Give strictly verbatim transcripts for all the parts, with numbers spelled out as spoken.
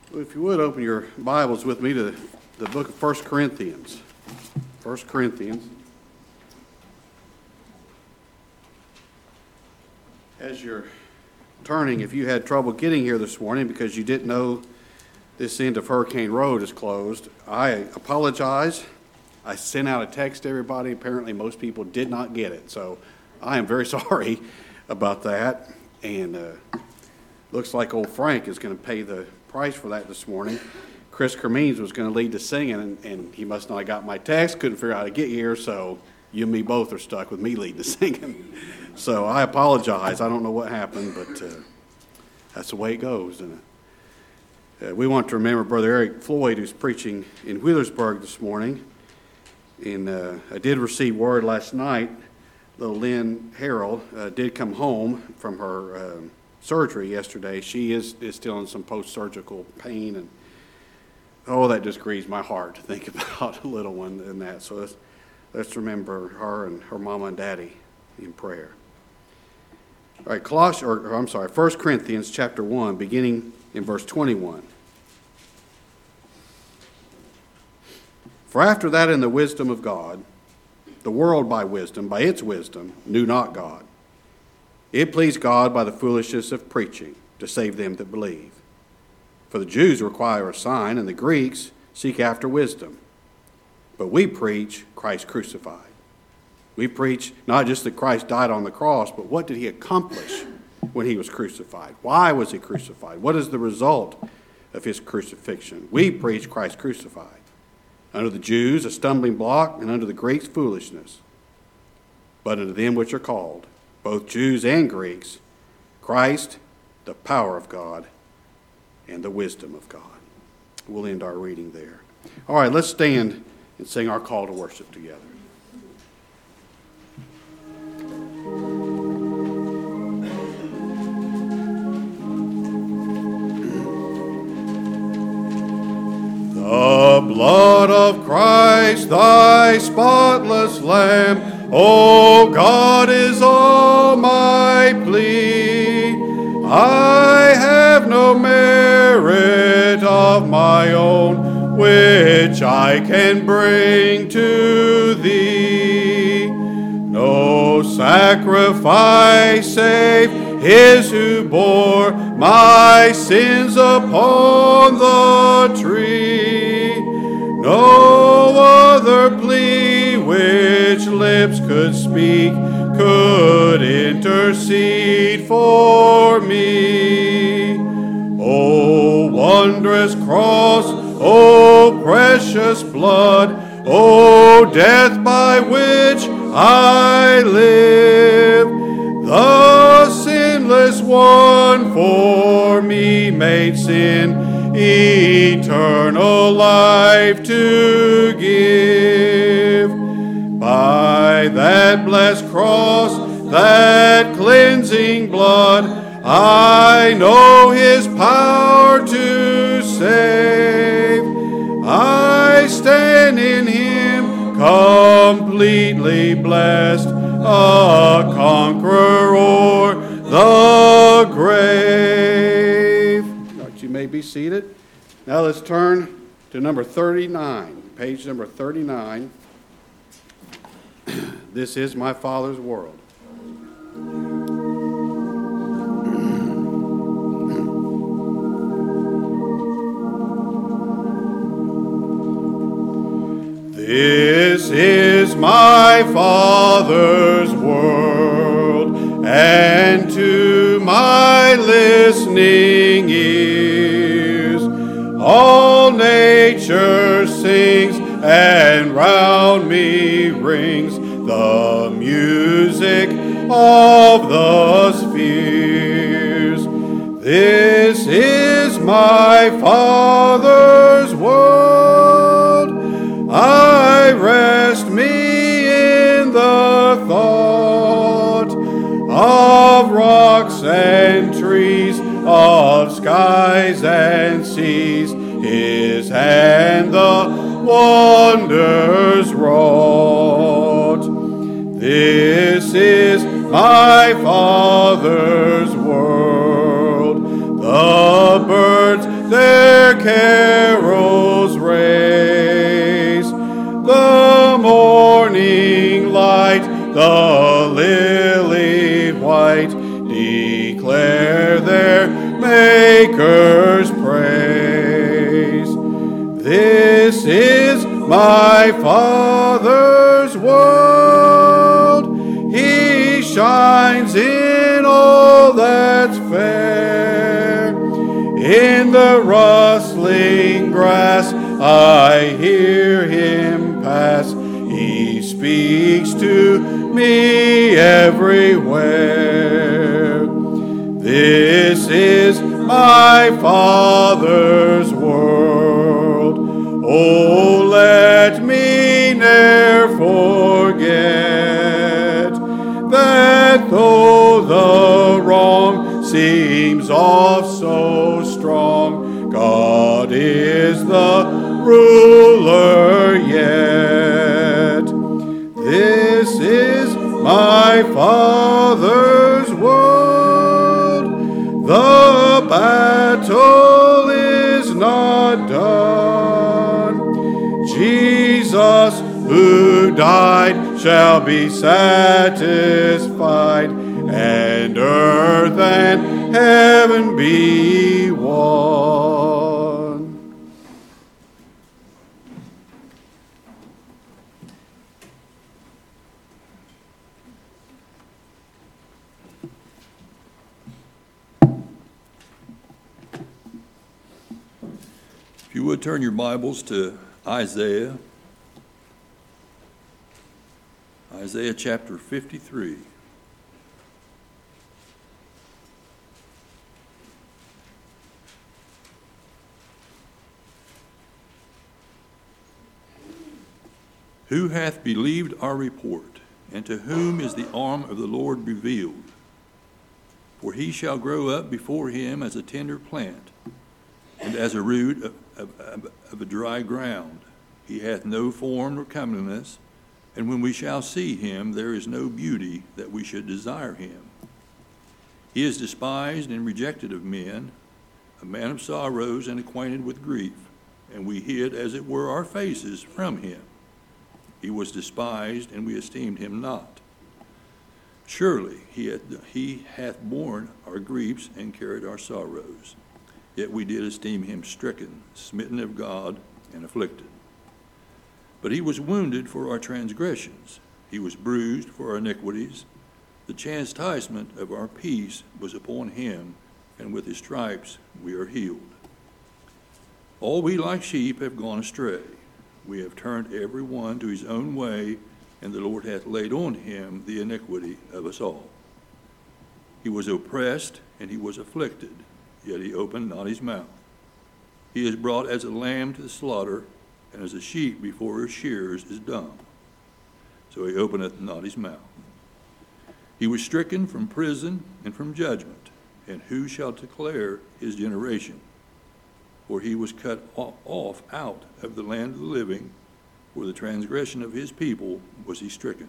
Well, if you would, open your Bibles with me to the book of First Corinthians. First Corinthians. As you're turning, if you had trouble getting here this morning because you didn't know this end of Hurricane Road is closed, I apologize. I sent out a text to everybody. Apparently most people did not get it, so I am very sorry about that. And uh, looks like old Frank is going to pay the price for that this morning. Chris Kermeans was going to lead the singing, and, and he must not have got my text, couldn't figure out how to get here, so you and me both are stuck with me leading the singing. So I apologize. I don't know what happened, but uh, that's the way it goes, isn't it? Uh, we want to remember Brother Eric Floyd, who's preaching in Wheelersburg this morning. And uh, I did receive word last night, little Lynn Harrell uh, did come home from her uh, surgery yesterday. She is, is still in some post-surgical pain, and oh, that just grieves my heart to think about a little one and that. So let's, let's remember her and her mama and daddy in prayer. All right, Colossians, or, or I'm sorry, First Corinthians chapter one, beginning in verse twenty-one. For after that, in the wisdom of God, the world by wisdom, by its wisdom, knew not God. It pleased God by the foolishness of preaching to save them that believe. For the Jews require a sign, and the Greeks seek after wisdom. But we preach Christ crucified. We preach not just that Christ died on the cross, but what did he accomplish when he was crucified? Why was he crucified? What is the result of his crucifixion? We preach Christ crucified. Unto the Jews a stumbling block, and unto the Greeks foolishness. But unto them which are called, both Jews and Greeks, Christ, the power of God, and the wisdom of God. We'll end our reading there. All right, let's stand and sing our call to worship together. The blood of Christ, thy spotless Lamb, O God, is all my plea. I have no merit of my own, which I can bring to thee. No sacrifice save his who bore my sins upon the tree. No other plea which lips could speak could intercede for me. O wondrous cross, O precious blood, O death by which I live, the sinless one for me made sin, eternal life to give. By that blessed cross, that cleansing blood, I know his power to save. I stand in him completely blessed, a conqueror o'er the grave. All right, you may be seated. Now let's turn to number thirty-nine, page number thirty-nine. This is my Father's world. This is my Father's world, and to my listening ears all nature sings, and round me rings the music of the spheres. This is my Father's world. I rest me in the thought of rocks and trees, of skies and seas, his hand the wonders wrought. This is my Father's world. The birds their their carols raise. The morning light, the lily white, declare their Maker's praise. This is my Father's world. He shines in all that's fair. In the rustling grass I hear him pass. He speaks to me everywhere. This is my Father's world. Oh, let me ne'er forget that though the wrong seems oft so strong, God is the ruler yet. This is my Father's world. The battle is not done. Jesus, who died, shall be satisfied, and earth and heaven be one. If you would turn your Bibles to Isaiah, Isaiah chapter fifty-three. Who hath believed our report, and to whom is the arm of the Lord revealed? For he shall grow up before him as a tender plant, and as a root of, of, of, of a dry ground. He hath no form nor comeliness, and when we shall see him, there is no beauty that we should desire him. He is despised and rejected of men, a man of sorrows and acquainted with grief, and we hid, as it were, our faces from him. He was despised, and we esteemed him not. Surely he hath, he hath borne our griefs and carried our sorrows. Yet we did esteem him stricken, smitten of God, and afflicted. But he was wounded for our transgressions. He was bruised for our iniquities. The chastisement of our peace was upon him, and with his stripes we are healed. All we like sheep have gone astray. We have turned every one to his own way, and the Lord hath laid on him the iniquity of us all. He was oppressed, and he was afflicted, yet he opened not his mouth. He is brought as a lamb to the slaughter, and as a sheep before her shearers is dumb. So he openeth not his mouth. He was stricken from prison and from judgment, and who shall declare his generation? For he was cut off out of the land of the living, for the transgression of his people was he stricken.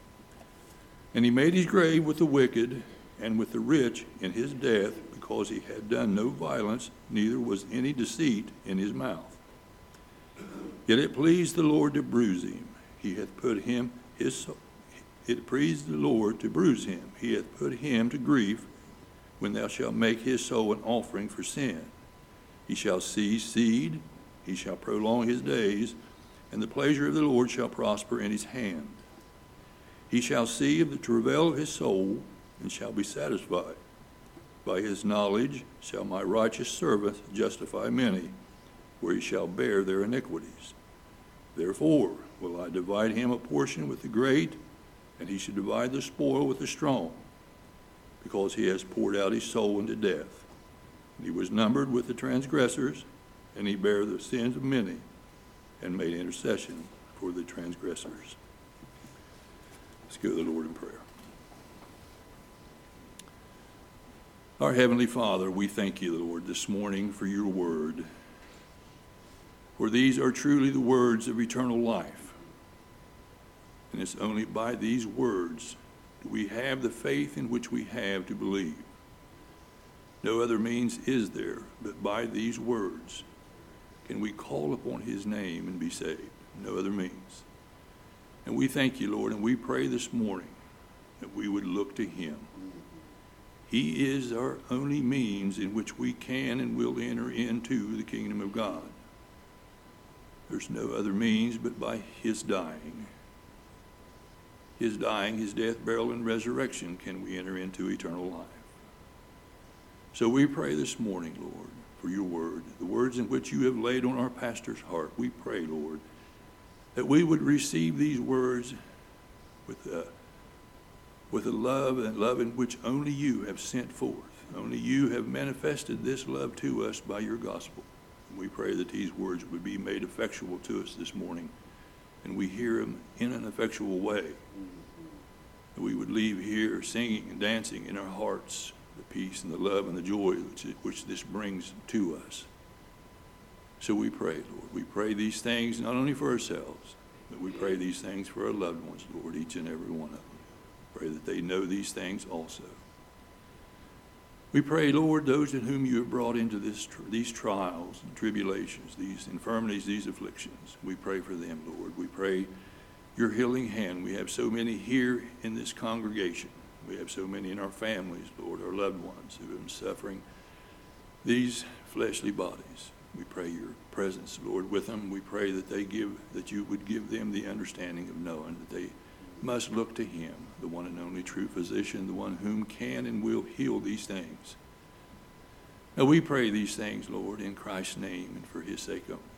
And he made his grave with the wicked, and with the rich in his death, because he had done no violence, neither was any deceit in his mouth. Yet it pleased the Lord to bruise him. He hath put him his it pleased the Lord to bruise him. He hath put him to grief. When thou shalt make his soul an offering for sin, he shall see seed, he shall prolong his days, and the pleasure of the Lord shall prosper in his hand. He shall see of the travail of his soul, and shall be satisfied. By his knowledge shall my righteous servant justify many, for he shall bear their iniquities. Therefore will I divide him a portion with the great, and he shall divide the spoil with the strong, because he has poured out his soul into death. And he was numbered with the transgressors, and he bare the sins of many, and made intercession for the transgressors. Let's go to the Lord in prayer. Our Heavenly Father, we thank you, Lord, this morning for your word. For these are truly the words of eternal life. And it's only by these words do we have the faith in which we have to believe. No other means is there but by these words. can we call upon his name and be saved. No other means. And we thank you, Lord, and we pray this morning that we would look to him. He is our only means in which we can and will enter into the kingdom of God. There's no other means but by his dying. His dying, his death, burial, and resurrection can we enter into eternal life. So we pray this morning, Lord, for your word, the words in which you have laid on our pastor's heart. We pray, Lord, that we would receive these words with a, with a love and love in which only you have sent forth. Only you have manifested this love to us by your gospel. And we pray that these words would be made effectual to us this morning, and we hear them in an effectual way. That we would leave here singing and dancing in our hearts the peace and the love and the joy which, which this brings to us. So we pray, Lord. We pray these things not only for ourselves, but we pray these things for our loved ones, Lord, each and every one of them. Pray that they know these things also. We pray, Lord, those in whom you have brought into this, these trials and tribulations, these infirmities, these afflictions. We pray for them, Lord. We pray your healing hand. We have so many here in this congregation. We have so many in our families, Lord, our loved ones who have been suffering these fleshly bodies. We pray your presence, Lord, with them. We pray that they give, that you would give them the understanding of knowing that they must look to him, the one and only true physician, the one whom can and will heal these things. Now we pray these things, Lord, in Christ's name and for his sake only.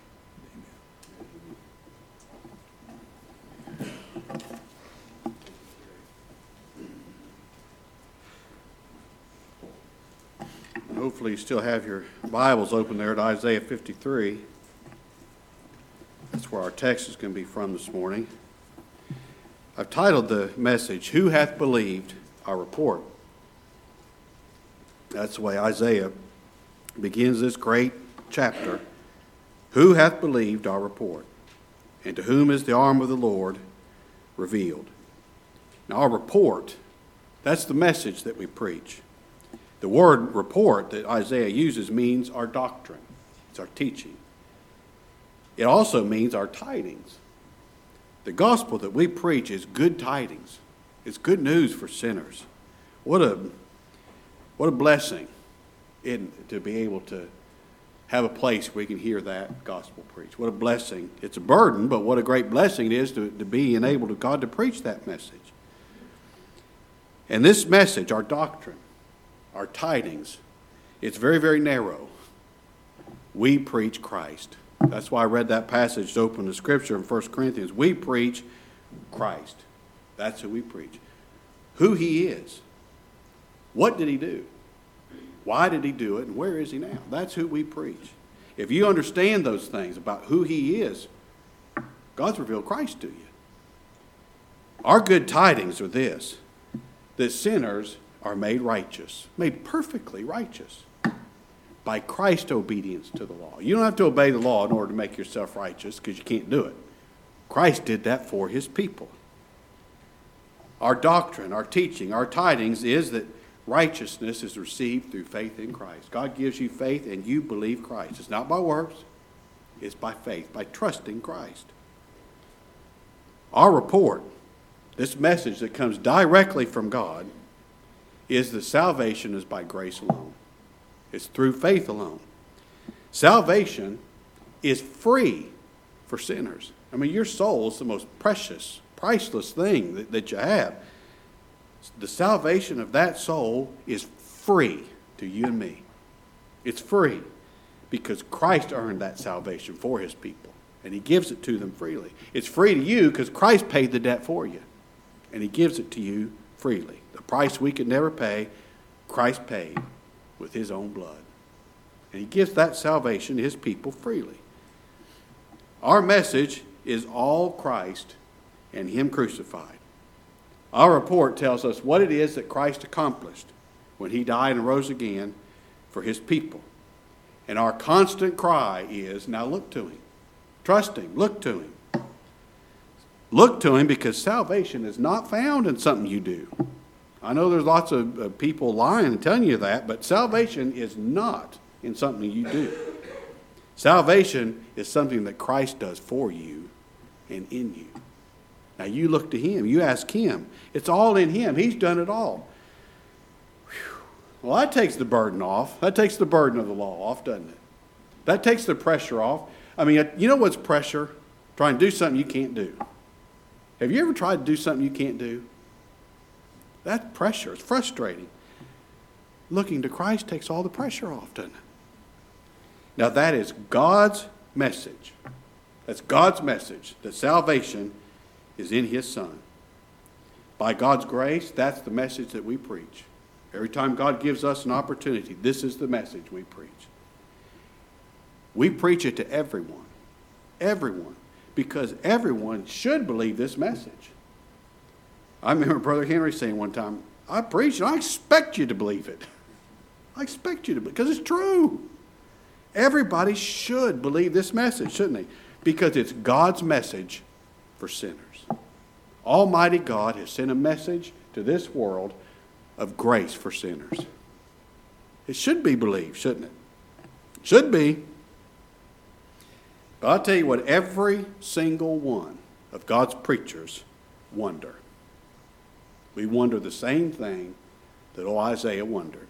Hopefully you still have your Bibles open there at Isaiah fifty-three. That's where our text is going to be from this morning. I've titled the message, Who Hath Believed Our Report? That's the way Isaiah begins this great chapter. Who hath believed our report? And to whom is the arm of the Lord revealed? Now our report, that's the message that we preach. The word report that Isaiah uses means our doctrine. It's our teaching. It also means our tidings. The gospel that we preach is good tidings. It's good news for sinners. What a, what a blessing in, to be able to have a place where we can hear that gospel preached. What a blessing. It's a burden, but what a great blessing it is to, to be enabled of God to preach that message. And this message, our doctrine, our tidings, it's very, very narrow. We preach Christ. That's why I read that passage to open the scripture in First Corinthians. We preach Christ. That's who we preach. Who he is. What did he do? Why did he do it? And where is he now? That's who we preach. If you understand those things about who he is, God's revealed Christ to you. Our good tidings are this, that sinners are made righteous, made perfectly righteous by Christ's obedience to the law. You don't have to obey the law in order to make yourself righteous because you can't do it. Christ did that for his people. Our doctrine, our teaching, our tidings is that righteousness is received through faith in Christ. God gives you faith and you believe Christ. It's not by works, it's by faith, by trusting Christ. Our report, this message that comes directly from God, is that salvation is by grace alone. It's through faith alone. Salvation is free for sinners. I mean, your soul is the most precious, priceless thing that, that you have. The salvation of that soul is free to you and me. It's free because Christ earned that salvation for his people, and he gives it to them freely. It's free to you because Christ paid the debt for you, and he gives it to you freely. The price we could never pay, Christ paid with his own blood. And he gives that salvation to his people freely. Our message is all Christ and him crucified. Our report tells us what it is that Christ accomplished when he died and rose again for his people. And our constant cry is, now look to him. Trust him. Look to him. Look to him because salvation is not found in something you do. I know there's lots of uh, people lying and telling you that, but salvation is not in something you do. Salvation is something that Christ does for you and in you. Now you look to him. You ask him. It's all in him. He's done it all. Whew. Well, that takes the burden off. That takes the burden of the law off, doesn't it? That takes the pressure off. I mean, you know what's pressure? Trying to do something you can't do. Have you ever tried to do something you can't do? That's pressure. It's frustrating. Looking to Christ takes all the pressure off, doesn't it? Now that is God's message. That's God's message, that salvation is in his Son. By God's grace, that's the message that we preach. Every time God gives us an opportunity, this is the message we preach. We preach it to everyone. Everyone. Because everyone should believe this message. I remember Brother Henry saying one time, I preach and I expect you to believe it. I expect you to believe it because it's true. Everybody should believe this message, shouldn't they? Because it's God's message for sinners. Almighty God has sent a message to this world of grace for sinners. It should be believed, shouldn't it? Should be. But I'll tell you what, every single one of God's preachers wonder. We wonder the same thing that old Isaiah wondered.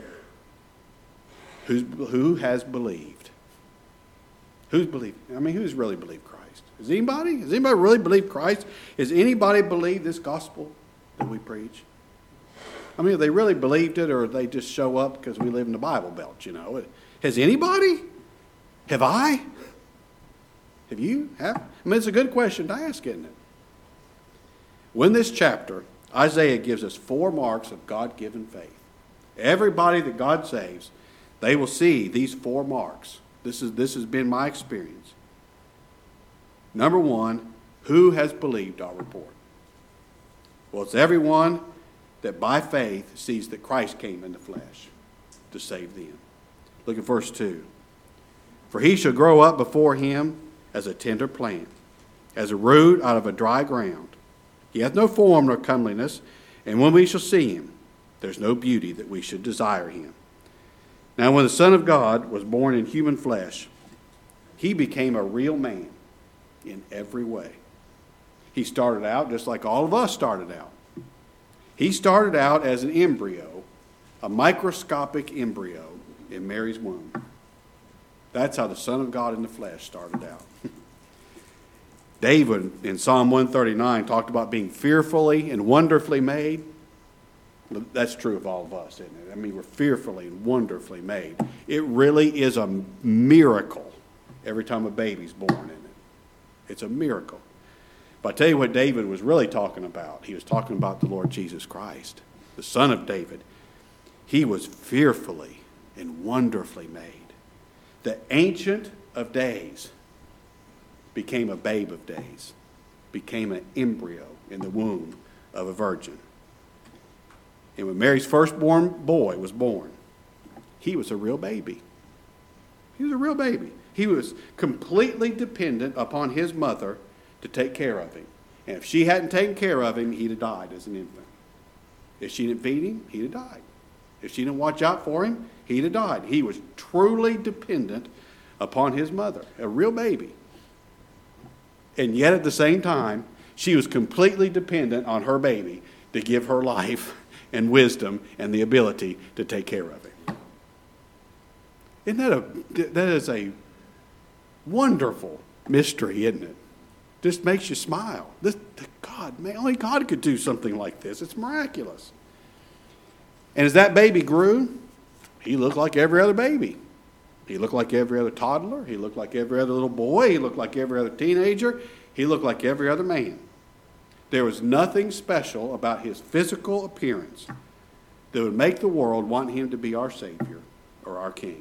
Who's, who has believed? Who's believed? I mean, who's really believed Christ? Is anybody? Has anybody really believed Christ? Has anybody believed this gospel that we preach? I mean, have they really believed it, or they just show up because we live in the Bible Belt, you know? Has anybody? Have I? Have you? Have? I mean, it's a good question to ask, isn't it? Well, in this chapter, Isaiah gives us four marks of God-given faith. Everybody that God saves, they will see these four marks. This is this has been my experience. Number one, who has believed our report? Well, it's everyone that by faith sees that Christ came in the flesh to save them. Look at verse two. For he shall grow up before him as a tender plant, as a root out of a dry ground. He hath no form nor comeliness, and when we shall see him, there's no beauty that we should desire him. Now when the Son of God was born in human flesh, he became a real man in every way. He started out just like all of us started out. He started out as an embryo, a microscopic embryo in Mary's womb. That's how the Son of God in the flesh started out. David in Psalm one thirty-nine talked about being fearfully and wonderfully made. That's true of all of us, isn't it? I mean, we're fearfully and wonderfully made. It really is a miracle every time a baby's born in it. It's a miracle. But I tell you what David was really talking about. He was talking about the Lord Jesus Christ, the Son of David. He was fearfully and wonderfully made. The Ancient of Days became a babe of days, became an embryo in the womb of a virgin. And when Mary's firstborn boy was born, he was a real baby. He was a real baby. He was completely dependent upon his mother to take care of him. And if she hadn't taken care of him, he'd have died as an infant. If she didn't feed him, he'd have died. If she didn't watch out for him, he'd have died. He was truly dependent upon his mother, a real baby. And yet at the same time, she was completely dependent on her baby to give her life and wisdom and the ability to take care of him. Isn't that a, that is a wonderful mystery, isn't it? Just makes you smile. This, God, man, only God could do something like this. It's miraculous. And as that baby grew, he looked like every other baby. He looked like every other toddler. He looked like every other little boy. He looked like every other teenager. He looked like every other man. There was nothing special about his physical appearance that would make the world want him to be our Savior or our King.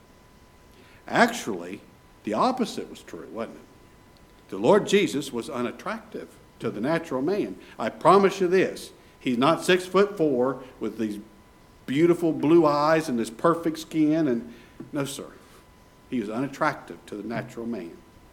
Actually, the opposite was true, wasn't it? The Lord Jesus was unattractive to the natural man. I promise you this. He's not six foot four with these beautiful blue eyes and this perfect skin. And no, sir. He was unattractive to the natural man.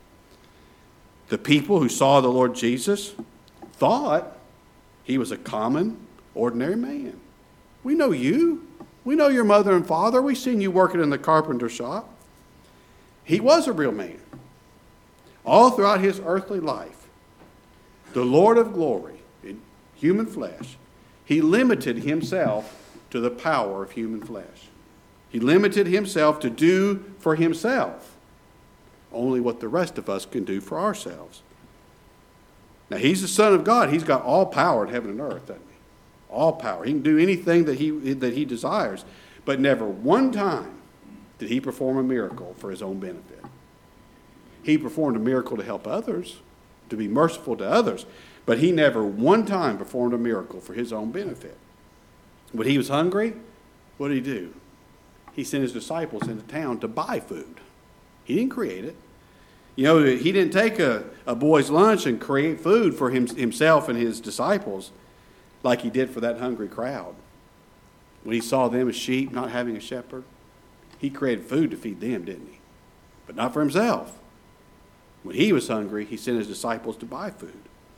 The people who saw the Lord Jesus thought he was a common, ordinary man. We know you. We know your mother and father. We've seen you working in the carpenter shop. He was a real man. All throughout his earthly life, the Lord of glory, in human flesh, he limited himself to the power of human flesh. He limited himself to do for himself only what the rest of us can do for ourselves. Now, he's the Son of God. He's got all power in heaven and earth, doesn't he? All power. He can do anything that he, that he desires. But never one time did he perform a miracle for his own benefit. He performed a miracle to help others, to be merciful to others. But he never one time performed a miracle for his own benefit. When he was hungry, what did he do? He sent his disciples into town to buy food. He didn't create it. You know, he didn't take a, a boy's lunch and create food for him, himself and his disciples like he did for that hungry crowd. When he saw them as sheep not having a shepherd, he created food to feed them, didn't he? But not for himself. When he was hungry, he sent his disciples to buy food.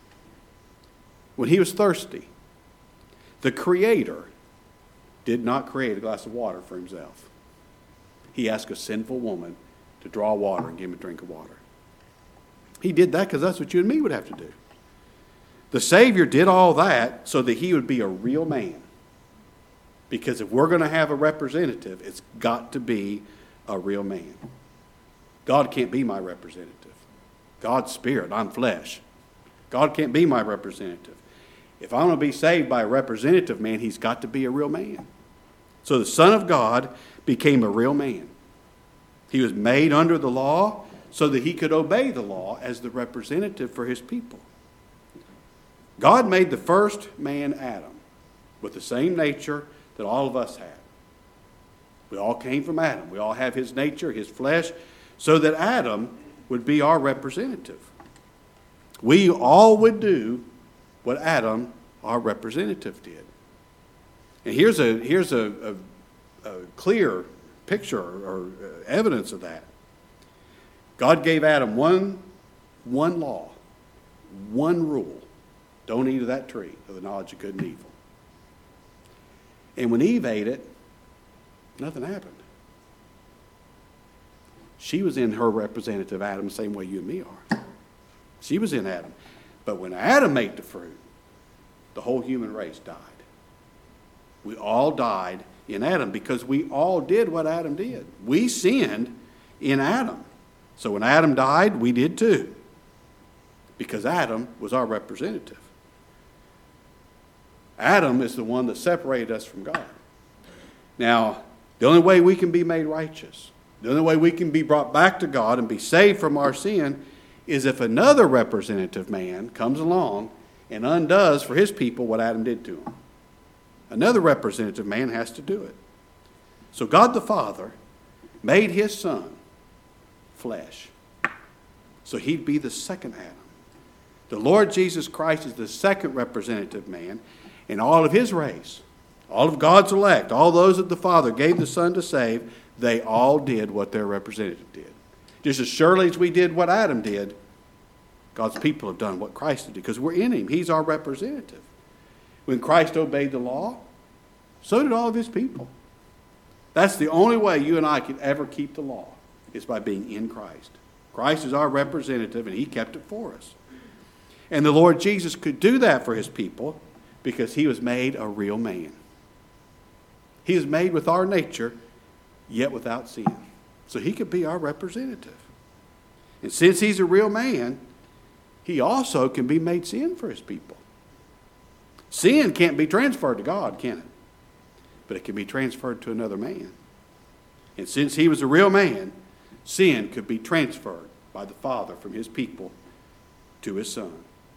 When he was thirsty, the Creator did not create a glass of water for himself. He asked a sinful woman to draw water and give him a drink of water. He did that because that's what you and me would have to do. The Savior did all that so that he would be a real man. Because if we're going to have a representative, it's got to be a real man. God can't be my representative. God's spirit, I'm flesh. God can't be my representative. If I'm going to be saved by a representative man, he's got to be a real man. So the Son of God became a real man. He was made under the law so that he could obey the law as the representative for his people. God made the first man, Adam, with the same nature that all of us have. We all came from Adam. We all have his nature, his flesh, so that Adam would be our representative. We all would do what Adam, our representative, did. And here's a, here's a, a, a clear picture or evidence of that. God gave Adam one, one law, one rule. Don't eat of that tree of the knowledge of good and evil. And when Eve ate it, nothing happened. She was in her representative Adam the same way you and me are. She was in Adam. But when Adam ate the fruit, the whole human race died. We all died in Adam because we all did what Adam did. We sinned in Adam. So when Adam died, we did too. Because Adam was our representative. Adam is the one that separated us from God. Now, the only way we can be made righteous, the only way we can be brought back to God and be saved from our sin is if another representative man comes along and undoes for his people what Adam did to him. Another representative man has to do it. So God the Father made his Son flesh. So he'd be the second Adam. The Lord Jesus Christ is the second representative man, and all of his race, all of God's elect, all those that the Father gave the Son to save, they all did what their representative did. Just as surely as we did what Adam did, God's people have done what Christ did because we're in him. He's our representative. When Christ obeyed the law, so did all of his people. That's the only way you and I can ever keep the law, is by being in Christ. Christ is our representative, and he kept it for us. And the Lord Jesus could do that for his people because he was made a real man. He is made with our nature, yet without sin. So he could be our representative. And since he's a real man, he also can be made sin for his people. Sin can't be transferred to God, can it? But it can be transferred to another man. And since he was a real man, sin could be transferred by the Father from his people to his Son.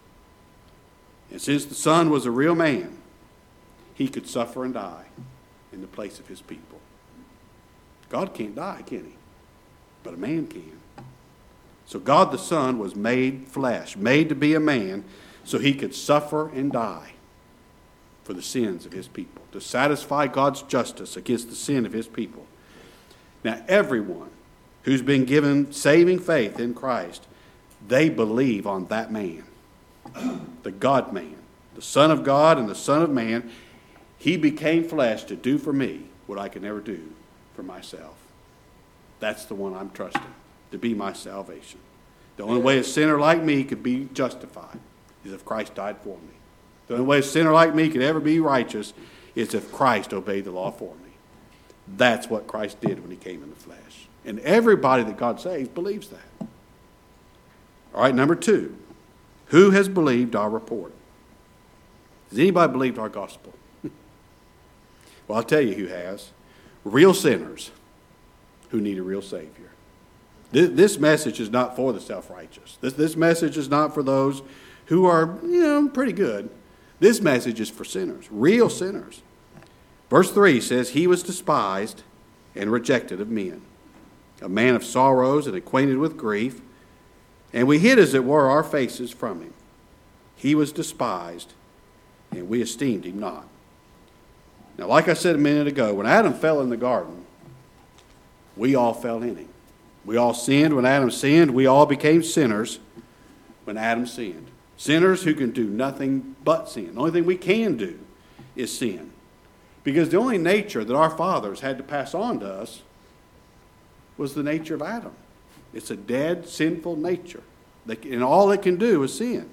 And since the Son was a real man, he could suffer and die in the place of his people. God can't die, can he? But a man can. So God the Son was made flesh, made to be a man, so he could suffer and die for the sins of his people, to satisfy God's justice against the sin of his people. Now, everyone who's been given saving faith in Christ, they believe on that man, the God-man, the Son of God and the Son of Man. He became flesh to do for me what I could never do for myself. That's the one I'm trusting. to be my salvation. The only way a sinner like me could be justified is if Christ died for me. The only way a sinner like me could ever be righteous is if Christ obeyed the law for me. That's what Christ did when he came in the flesh. And everybody that God saves believes that. All right, number two. Who has believed our report? Has anybody believed our gospel? Well, I'll tell you who has. Real sinners who need a real Savior. This, this message is not for the self-righteous. This, this message is not for those who are, you know, pretty good. This message is for sinners, real sinners. Verse three says, he was despised and rejected of men, a man of sorrows and acquainted with grief, and we hid, as it were, our faces from him. He was despised, and we esteemed him not. Now, like I said a minute ago, when Adam fell in the garden, we all fell in him. We all sinned when Adam sinned. We all became sinners when Adam sinned. Sinners who can do nothing but sin. The only thing we can do is sin. Because the only nature that our fathers had to pass on to us was the nature of Adam. It's a dead, sinful nature. And all it can do is sin.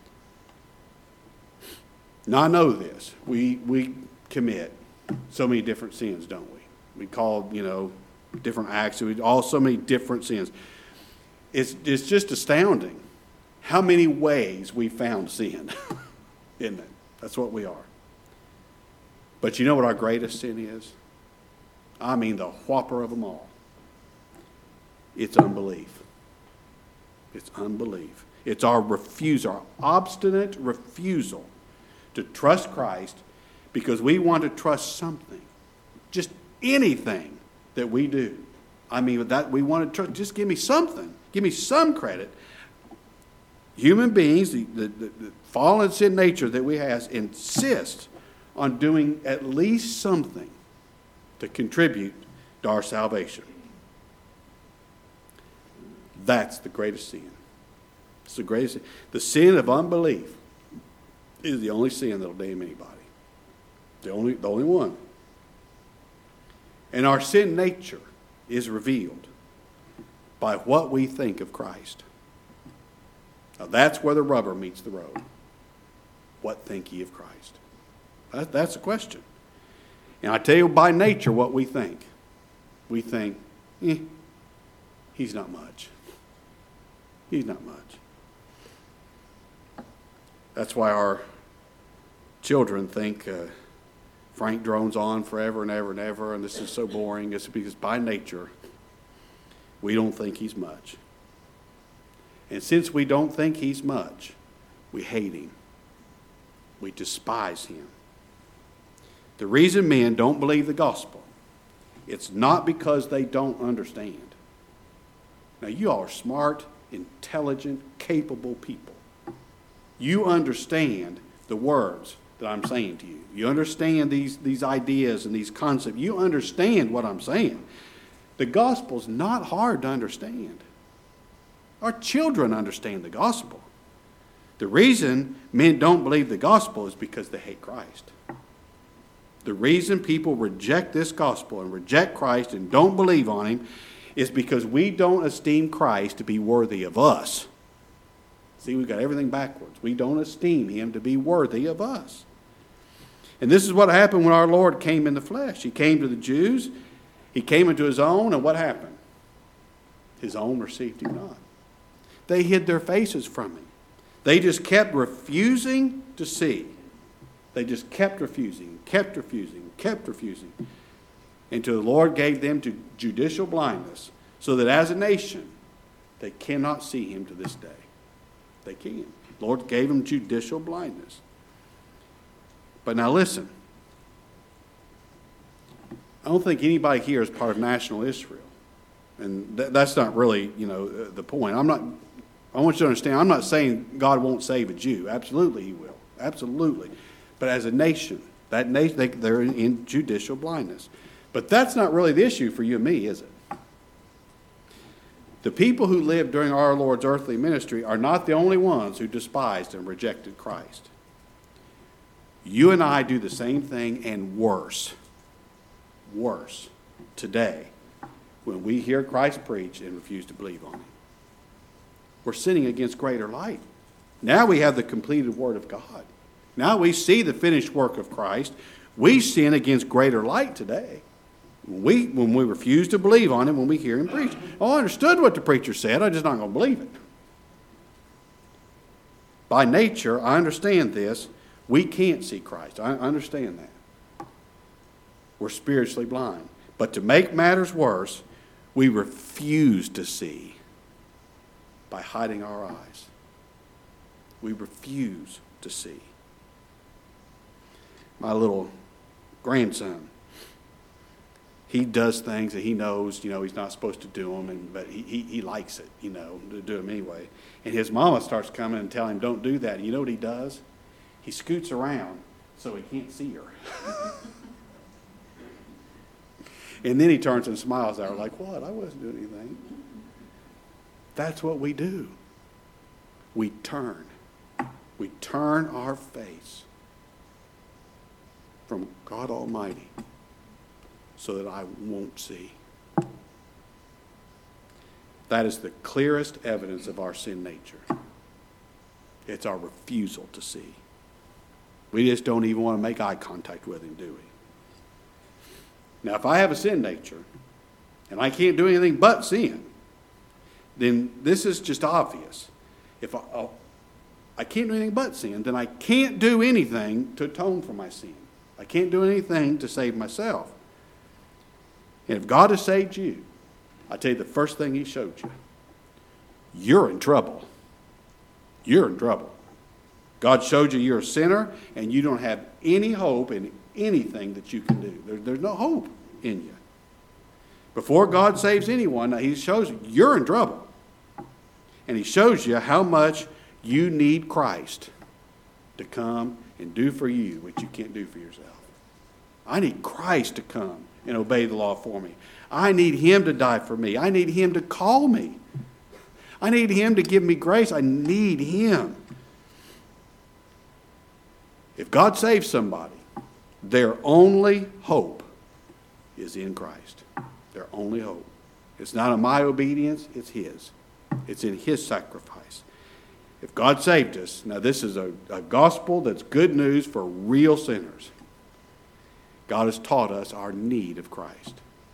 Now, I know this. We, we commit so many different sins, don't we? We call, you know, different acts. We all so many different sins. It's, it's just astounding how many ways we found sin, isn't it? That's what we are. But you know what our greatest sin is? I mean the whopper of them all. It's unbelief. It's unbelief. It's our refusal, our obstinate refusal to trust Christ because we want to trust something, just anything that we do. I mean, that we want to trust, just give me something. Give me some credit. Human beings, the, the, the fallen sin nature that we have, insist on doing at least something to contribute to our salvation. That's the greatest sin. It's the greatest sin. The sin of unbelief is the only sin that will damn anybody. The only, the only one. And our sin nature is revealed by what we think of Christ. Now that's where the rubber meets the road. What think ye of Christ? That, that's the question. And I tell you by nature what we think. We think, eh, he's not much. He's not much. That's why our children think uh, Frank drones on forever and ever and ever, and this is so boring. It's because by nature, we don't think he's much. And since we don't think he's much, we hate him. We despise him. The reason men don't believe the gospel, it's not because they don't understand. Now, you all are smart, intelligent, capable people. You understand the words that I'm saying to you. You understand these, these ideas and these concepts. You understand what I'm saying. The gospel's not hard to understand. Our children understand the gospel. The reason men don't believe the gospel is because they hate Christ. The reason people reject this gospel and reject Christ and don't believe on him is because we don't esteem Christ to be worthy of us. See, we've got everything backwards. We don't esteem him to be worthy of us. And this is what happened when our Lord came in the flesh. He came to the Jews. He came into his own, and what happened? His own received him not. They hid their faces from him. They just kept refusing to see. They just kept refusing, kept refusing, kept refusing, until the Lord gave them to judicial blindness, so that as a nation, they cannot see him to this day. They can't. The Lord gave them judicial blindness. But now listen. I don't think anybody here is part of national Israel. And th- that's not really, you know, uh, the point. I'm not, I want you to understand, I'm not saying God won't save a Jew. Absolutely he will. Absolutely. But as a nation, that nation, they, they're in, in judicial blindness. But that's not really the issue for you and me, is it? The people who lived during our Lord's earthly ministry are not the only ones who despised and rejected Christ. You and I do the same thing and worse. Worse today when we hear Christ preach and refuse to believe on him. We're sinning against greater light. Now we have the completed Word of God. Now we see the finished work of Christ. We sin against greater light today. When we, when we refuse to believe on him, when we hear him preach. Oh, I understood what the preacher said. I'm just not going to believe it. By nature, I understand this. We can't see Christ. I understand that. We're spiritually blind. But to make matters worse, we refuse to see by hiding our eyes. We refuse to see. My little grandson, he does things that he knows, you know, he's not supposed to do them, and, but he, he, he likes it, you know, to do them anyway. And his mama starts coming and telling him, don't do that. And you know what he does? He scoots around so he can't see her. And then he turns and smiles at her like, what? I wasn't doing anything. That's what we do. We turn. We turn our face from God Almighty so that I won't see. That is the clearest evidence of our sin nature. It's our refusal to see. We just don't even want to make eye contact with him, do we? Now, if I have a sin nature and I can't do anything but sin, then this is just obvious. If I, oh, I can't do anything but sin, then I can't do anything to atone for my sin. I can't do anything to save myself. And if God has saved you, I tell you the first thing he showed you, you're in trouble. You're in trouble. God showed you you're a sinner and you don't have any hope in anything that you can do. There, there's no hope in you. Before God saves anyone, he shows you you're in trouble. And he shows you how much you need Christ to come and do for you what you can't do for yourself. I need Christ to come and obey the law for me. I need him to die for me. I need him to call me. I need him to give me grace. I need him. If God saves somebody, their only hope is in Christ. Their only hope. It's not in my obedience, it's his. It's in his sacrifice. If God saved us, now this is a, a gospel that's good news for real sinners. God has taught us our need of Christ.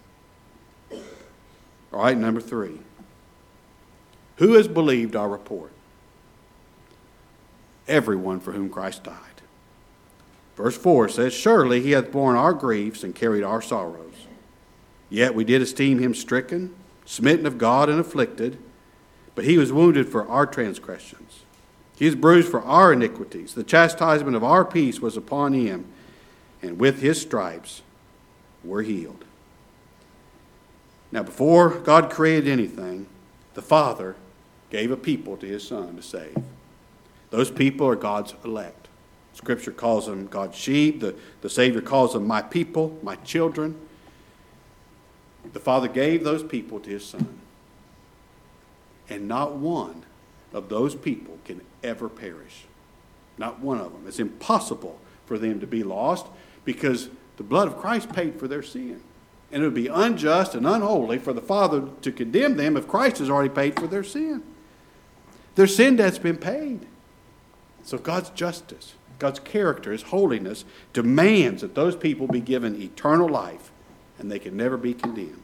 All right, number three. Who has believed our report? Everyone for whom Christ died. Verse four says, surely he hath borne our griefs and carried our sorrows. Yet we did esteem him stricken, smitten of God, and afflicted. But he was wounded for our transgressions. He was bruised for our iniquities. The chastisement of our peace was upon him, and with his stripes we're healed. Now, before God created anything, the Father gave a people to his Son to save. Those people are God's elect. Scripture calls them God's sheep. The, the Savior calls them my people, my children. The Father gave those people to his Son. And not one of those people can ever perish. Not one of them. It's impossible for them to be lost because the blood of Christ paid for their sin. And it would be unjust and unholy for the Father to condemn them if Christ has already paid for their sin. Their sin debt's been paid. So God's justice, God's character, his holiness demands that those people be given eternal life and they can never be condemned.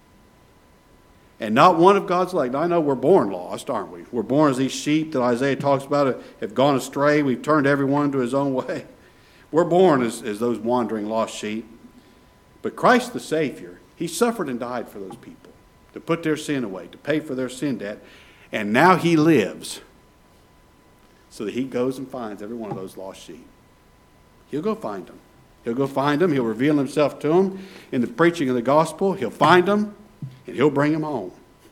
And not one of God's elect. Now, I know we're born lost, aren't we? We're born as these sheep that Isaiah talks about have gone astray. We've turned everyone to his own way. We're born as, as those wandering lost sheep. But Christ the Savior, he suffered and died for those people to put their sin away, to pay for their sin debt. And now he lives so that he goes and finds every one of those lost sheep. He'll go find them. He'll go find them. He'll reveal himself to them in the preaching of the gospel. He'll find them. And he'll bring them home.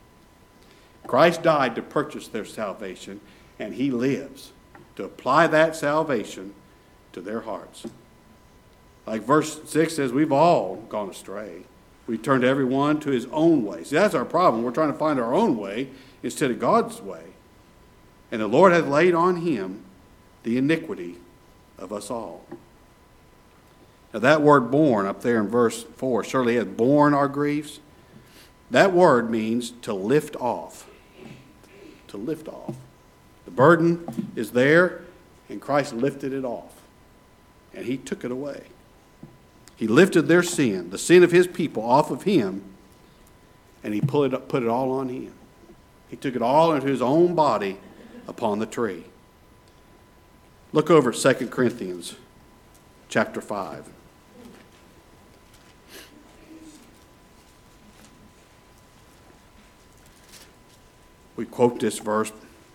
Christ died to purchase their salvation, and he lives to apply that salvation to their hearts. Like verse six says, we've all gone astray. We turned everyone to his own way. See, that's our problem. We're trying to find our own way instead of God's way. And the Lord hath laid on him the iniquity of us all. Now that word borne up there in verse four, surely he hath borne our griefs. That word means to lift off. To lift off. The burden is there, and Christ lifted it off. And he took it away. He lifted their sin, the sin of his people, off of him, and he put it, put it all on him. He took it all into his own body upon the tree. Look over at Second Corinthians chapter five. We quote this verse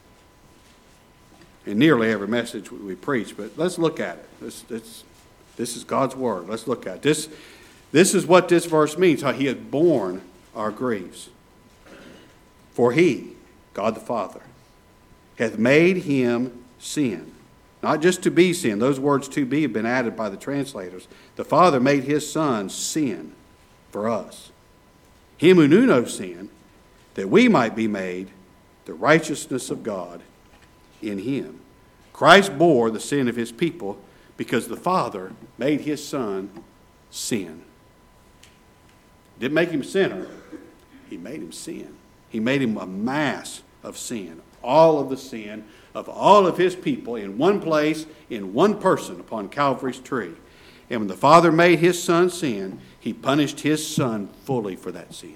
in nearly every message we preach, but let's look at it. This, this, this is God's word. Let's look at it. This, this is what this verse means, how he had borne our griefs. For he, God the Father, hath made him sin. Not just to be sin. Those words to be have been added by the translators. The Father made his Son sin for us. Him who knew no sin, that we might be made the righteousness of God in him. Christ bore the sin of his people because the Father made his Son sin. Didn't make him sinner. He made him sin. He made him a mass of sin. All of the sin of all of his people in one place, in one person upon Calvary's tree. And when the Father made his Son sin, he punished his Son fully for that sin.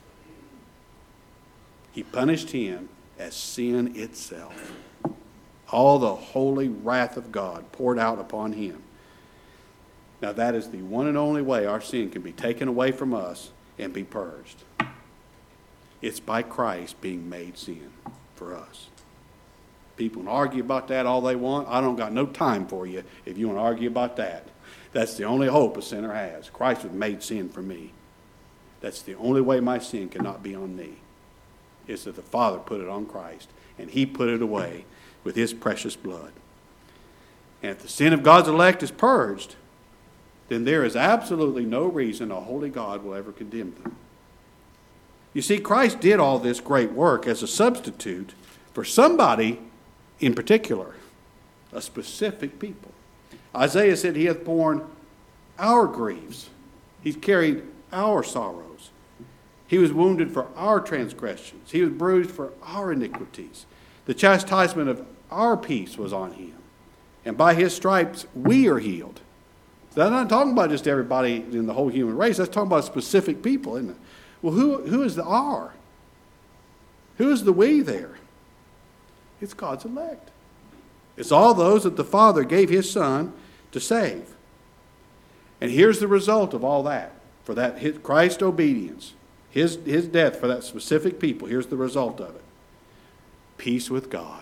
He punished him as sin itself. All the holy wrath of God poured out upon him. Now that is the one and only way our sin can be taken away from us and be purged. It's by Christ being made sin for us. People can argue about that all they want. I don't got no time for you if you want to argue about that. That's the only hope a sinner has. Christ was made sin for me. That's the only way my sin cannot be on me. Is that the Father put it on Christ, and he put it away with his precious blood. And if the sin of God's elect is purged, then there is absolutely no reason a holy God will ever condemn them. You see, Christ did all this great work as a substitute for somebody in particular, a specific people. Isaiah said he hath borne our griefs. He's carried our sorrows. He was wounded for our transgressions. He was bruised for our iniquities. The chastisement of our peace was on him. And by his stripes we are healed. So that's not talking about just everybody in the whole human race. That's talking about specific people, isn't it? Well, who, who is the our? Who is the we there? It's God's elect. It's all those that the Father gave his Son to save. And here's the result of all that. For that his, Christ's obedience, his, his death for that specific people, here's the result of it. Peace with God.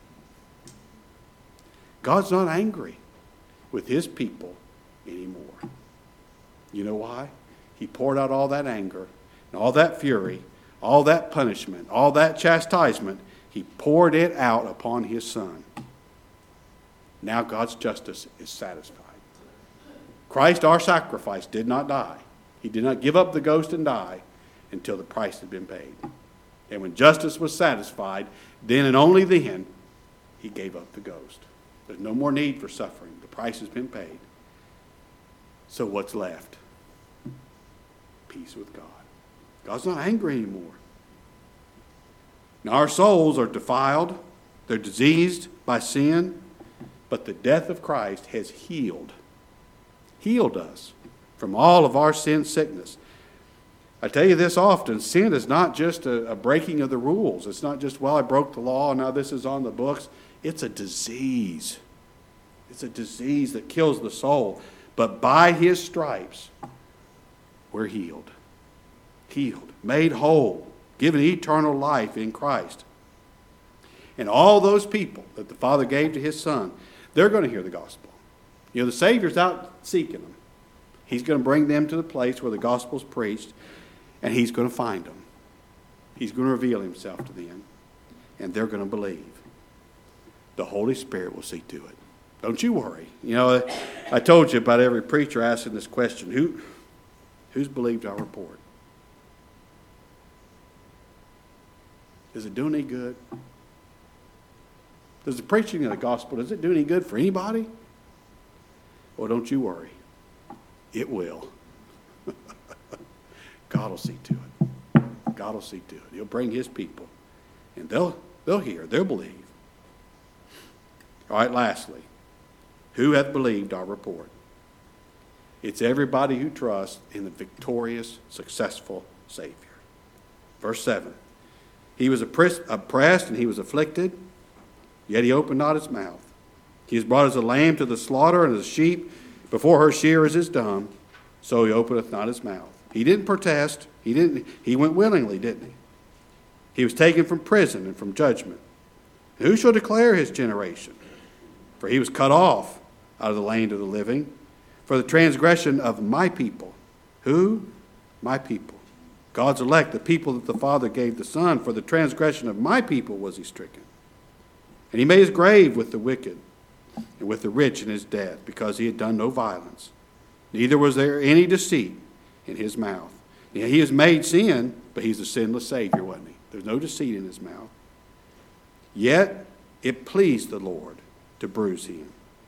God's not angry with his people anymore. You know why? He poured out all that anger and all that fury, all that punishment, all that chastisement. He poured it out upon his Son. Now God's justice is satisfied. Christ, our sacrifice, did not die. He did not give up the ghost and die until the price had been paid. And when justice was satisfied, then and only then, he gave up the ghost. There's no more need for suffering. The price has been paid. So what's left? Peace with God. God's not angry anymore. Now our souls are defiled. They're diseased by sin. But the death of Christ has healed. Healed us from all of our sin sickness. I tell you this often, sin is not just a, a breaking of the rules. It's not just, well, I broke the law, and now this is on the books. It's a disease. It's a disease that kills the soul. But by his stripes, we're healed. Healed, made whole, given eternal life in Christ. And all those people that the Father gave to his Son, they're going to hear the gospel. You know, the Savior's out seeking them. He's going to bring them to the place where the gospel's preached, and he's going to find them. He's going to reveal himself to them, and they're going to believe. The Holy Spirit will see to it. Don't you worry. You know, I told you about every preacher asking this question. Who, who's believed our report? Does it do any good? Does the preaching of the gospel, does it do any good for anybody? Well, don't you worry. It will. God will see to it. God God will see to it. He'll bring his people. And they'll, they'll hear. They'll believe. All right, lastly, who hath believed our report? It's everybody who trusts in the victorious, successful Savior. Verse seven. He was oppressed and he was afflicted, yet he opened not his mouth. He is brought as a lamb to the slaughter, and as a sheep before her shearers is dumb, so he openeth not his mouth. He didn't protest. He didn't. He went willingly, didn't he? He was taken from prison and from judgment. And who shall declare his generation? For he was cut off out of the land of the living, for the transgression of my people. Who? My people. God's elect, the people that the Father gave the Son. For the transgression of my people was he stricken. And he made his grave with the wicked and with the rich in his death, because he had done no violence. Neither was there any deceit in his mouth. Now, he has made sin, but he's a sinless Savior, wasn't he? There's no deceit in his mouth. Yet it pleased the Lord to bruise him.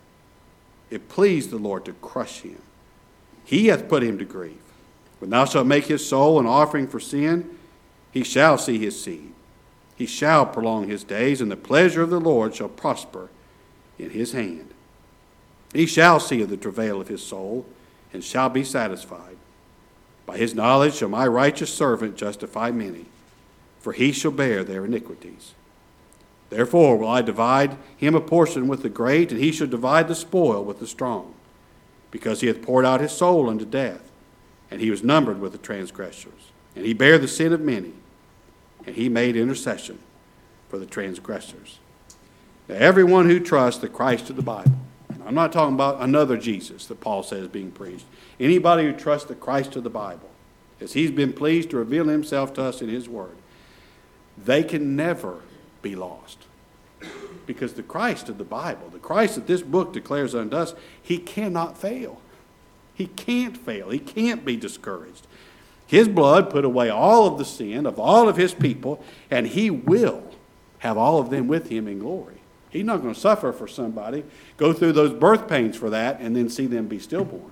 It pleased the Lord to crush him. He hath put him to grief. When thou shalt make his soul an offering for sin, he shall see his seed. He shall prolong his days, and the pleasure of the Lord shall prosper in his hand. He shall see of the travail of his soul, and shall be satisfied. By his knowledge shall my righteous servant justify many, for he shall bear their iniquities. Therefore will I divide him a portion with the great, and he shall divide the spoil with the strong, because he hath poured out his soul unto death, and he was numbered with the transgressors. And he bare the sin of many, and he made intercession for the transgressors. Now, everyone who trusts the Christ of the Bible, and I'm not talking about another Jesus that Paul says being preached. Anybody who trusts the Christ of the Bible, as he's been pleased to reveal himself to us in his word, they can never be lost. Because the Christ of the Bible, the Christ that this book declares unto us, he cannot fail. He can't fail. He can't be discouraged. His blood put away all of the sin of all of his people, and he will have all of them with him in glory. He's not going to suffer for somebody, go through those birth pains for that, and then see them be stillborn.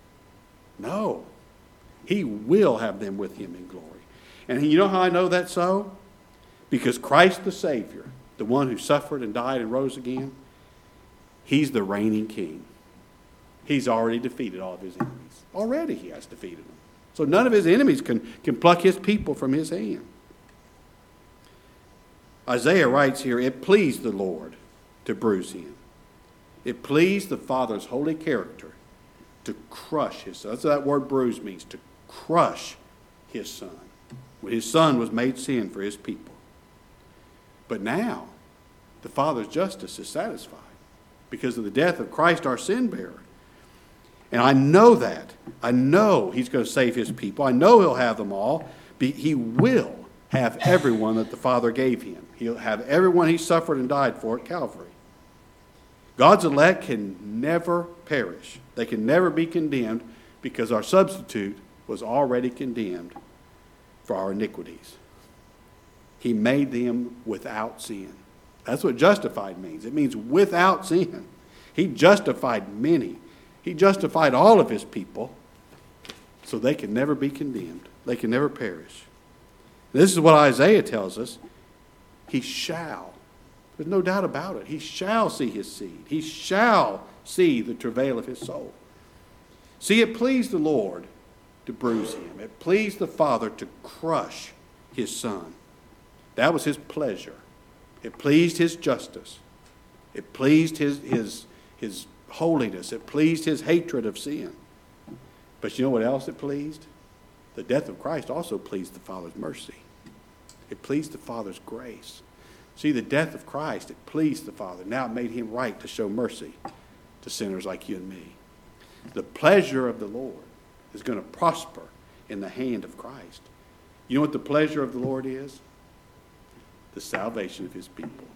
No. He will have them with him in glory. And you know how I know that's so? Because Christ the Savior, the one who suffered and died and rose again, he's the reigning king. He's already defeated all of his enemies. Already he has defeated them. So none of his enemies can, can pluck his people from his hand. Isaiah writes here, it pleased the Lord to bruise him. It pleased the Father's holy character to crush his son. That's what that word bruise means, to crush his son. When his son was made sin for his people. But now, the Father's justice is satisfied because of the death of Christ, our sin bearer. And I know that. I know he's going to save his people. I know he'll have them all. He will have everyone that the Father gave him. He'll have everyone he suffered and died for at Calvary. God's elect can never perish. They can never be condemned because our substitute was already condemned for our iniquities. He made them without sin. That's what justified means. It means without sin. He justified many. He justified all of his people so they can never be condemned. They can never perish. This is what Isaiah tells us. He shall. There's no doubt about it. He shall see his seed. He shall see the travail of his soul. See, it pleased the Lord to bruise him. It pleased the Father to crush his Son. That was his pleasure. It pleased his justice. It pleased his, his, his holiness. It pleased his hatred of sin. But you know what else it pleased? The death of Christ also pleased the Father's mercy. It pleased the Father's grace. See, the death of Christ, it pleased the Father. Now it made him right to show mercy to sinners like you and me. The pleasure of the Lord is going to prosper in the hand of Christ. You know what the pleasure of the Lord is? The salvation of his people.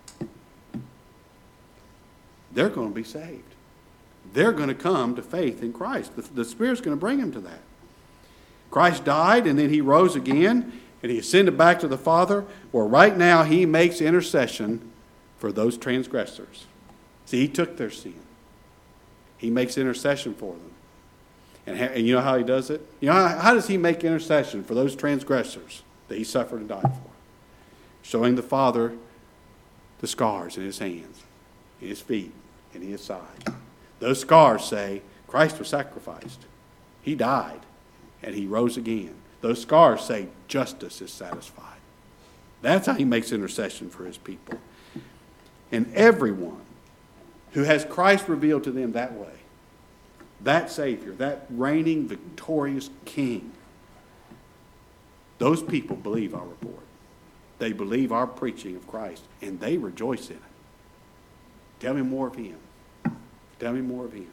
They're going to be saved. They're going to come to faith in Christ. The, the Spirit's going to bring them to that. Christ died and then he rose again and he ascended back to the Father, where right now he makes intercession for those transgressors. See, he took their sin. He makes intercession for them. And, ha- and you know how he does it? You know, how, how does he make intercession for those transgressors? that he suffered and died for. Showing the Father the scars in his hands, in his feet, and in his side. Those scars say Christ was sacrificed. He died, and he rose again. Those scars say justice is satisfied. That's how he makes intercession for his people. And everyone who has Christ revealed to them that way, that Savior, that reigning, victorious King, those people believe our report. They believe our preaching of Christ, and they rejoice in it. Tell me more of him. Tell me more of him.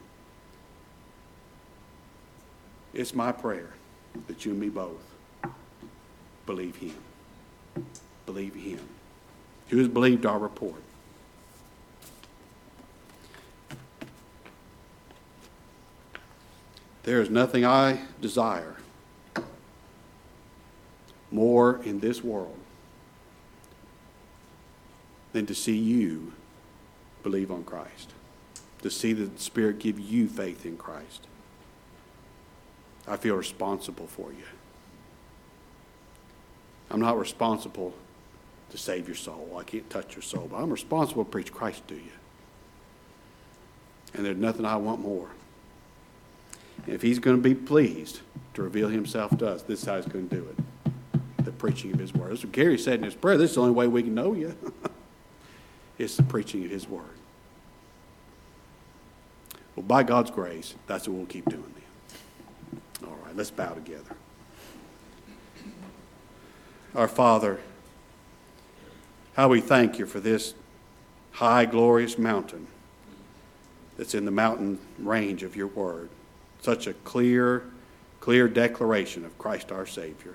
It's my prayer that you and me both believe him. Believe him. Who has believed our report? There is nothing I desire more in this world than to see you believe on Christ, to see the Spirit give you faith in Christ. I feel responsible for you. I'm not responsible to save your soul. I can't touch your soul, but I'm responsible to preach Christ to you. And there's nothing I want more. And if he's going to be pleased to reveal himself to us, this is how he's going to do it. The preaching of his word. That's what Gary said in his prayer. This is the only way we can know you. It's the preaching of his word. Well, by God's grace, that's what we'll keep doing then. All right, let's bow together. Our Father, how we thank you for this high, glorious mountain that's in the mountain range of your word. Such a clear, clear declaration of Christ our Savior.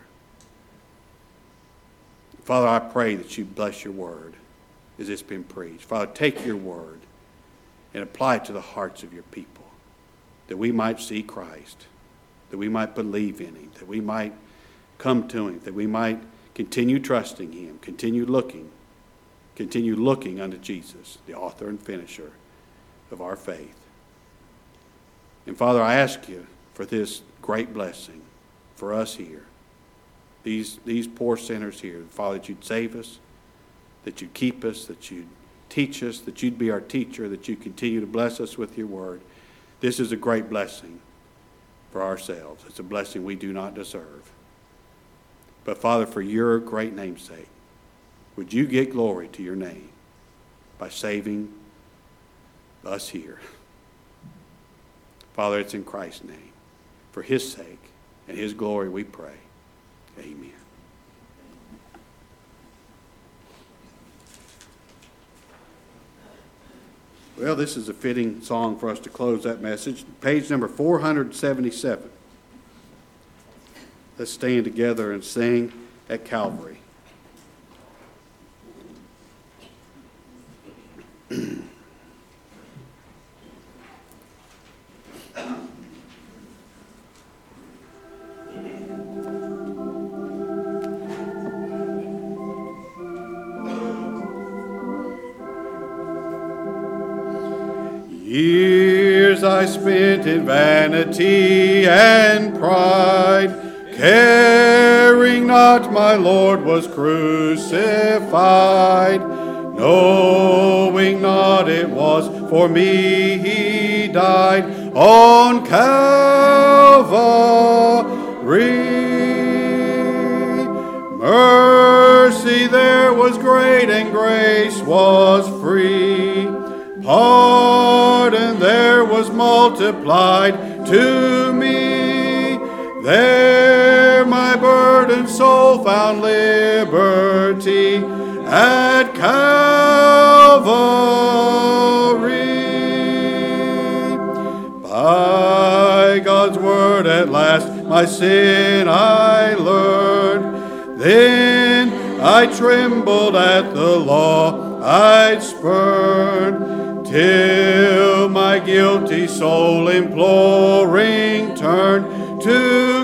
Father, I pray that you bless your word as it's been preached. Father, take your word and apply it to the hearts of your people, that we might see Christ, that we might believe in him, that we might come to him, that we might continue trusting him, continue looking, continue looking unto Jesus, the author and finisher of our faith. And Father, I ask you for this great blessing for us here, these, these poor sinners here. Father, that you'd save us, that you'd keep us, that you'd teach us, that you'd be our teacher, that you continue to bless us with your word. This is a great blessing for ourselves. It's a blessing we do not deserve. But Father, for your great name's sake, would you get glory to your name by saving us here. Father, it's in Christ's name. For his sake and his glory we pray. Amen. Well, this is a fitting song for us to close that message. Page number four hundred seventy-seven. Let's stand together and sing at Calvary. Years I spent in vanity and pride, caring not my Lord was crucified, knowing not it was for me he died on Calvary. Mercy there was great and grace was free. Pardon there was multiplied to me. There my burdened soul found liberty at Calvary. By God's word at last my sin I learned. Then I trembled at the law I'd spurned, till my guilty soul imploring turned to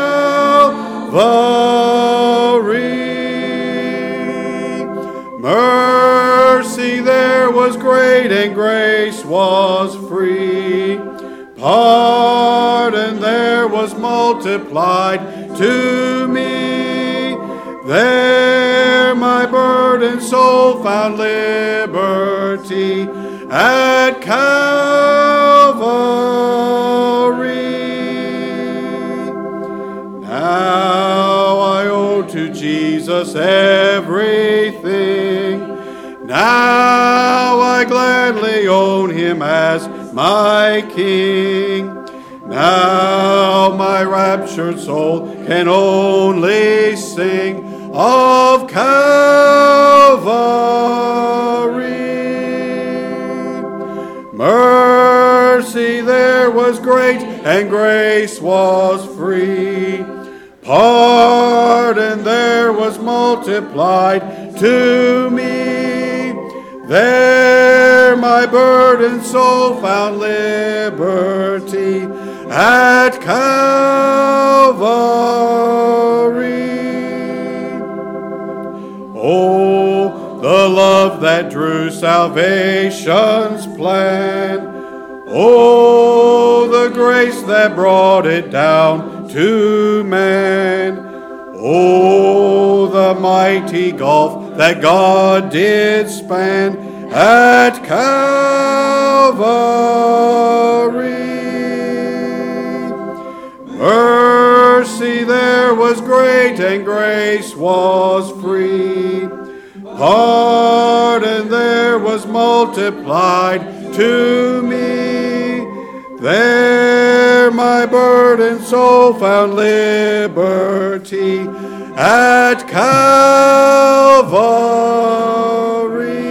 Calvary. Mercy there was great and grace was free. Pardon there was multiplied to me. There my burdened soul found liberty at Calvary. Now I owe to Jesus everything. Now I gladly own him as my King. Now my raptured soul can only sing of Calvary. Mercy there was great and grace was free. Pardon there was multiplied to me. There my burdened soul found liberty at Calvary. Oh, the love that drew salvation's plan. Oh, the grace that brought it down to man. Oh, the mighty gulf that God did span at Calvary. Mercy there was great and grace was free. Pardon there was multiplied to me. There my burdened soul found liberty at Calvary.